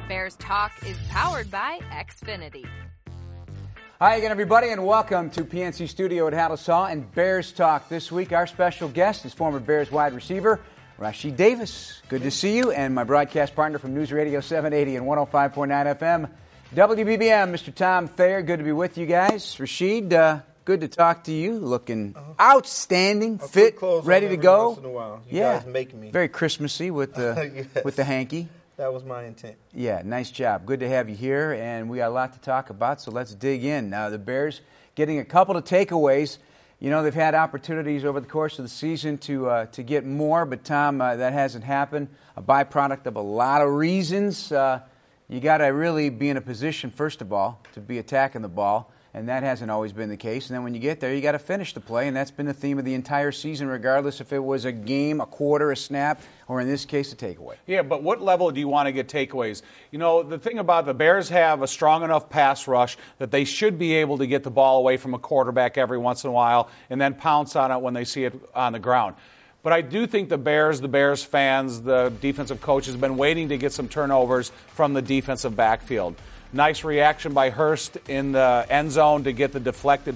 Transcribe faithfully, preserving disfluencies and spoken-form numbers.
Bears Talk is powered by Xfinity. Hi again, everybody, and welcome to P N C Studio at Halas-Hall and Bears Talk. This week, our special guest is former Bears wide receiver Rashied Davis. Good to see you, and my broadcast partner from News Radio seven eighty and one oh five point nine F M, W B B M, Mister Tom Thayer. Good to be with you guys. Rashied, uh, good to talk to you. Looking uh-huh. outstanding, I'll fit, ready ready to every go. Once in a while. You yeah, guys make me. Very Christmassy with the yes. with the hanky. That was my intent. Yeah, nice job. Good to have you here, and we got a lot to talk about, so let's dig in. Uh, the Bears getting a couple of takeaways. You know, they've had opportunities over the course of the season to uh, to get more, but, Tom, uh, that hasn't happened. A byproduct of a lot of reasons. Uh, you got to really be in a position, first of all, to be attacking the ball, and that hasn't always been the case. And then when you get there, you got to finish the play, and that's been the theme of the entire season, regardless if it was a game, a quarter, a snap, or in this case, a takeaway. Yeah, but what level do you want to get takeaways? You know, the thing about the Bears have a strong enough pass rush that they should be able to get the ball away from a quarterback every once in a while and then pounce on it when they see it on the ground. But I do think the Bears, the Bears fans, the defensive coaches have been waiting to get some turnovers from the defensive backfield. Nice reaction by Hurst in the end zone to get the deflected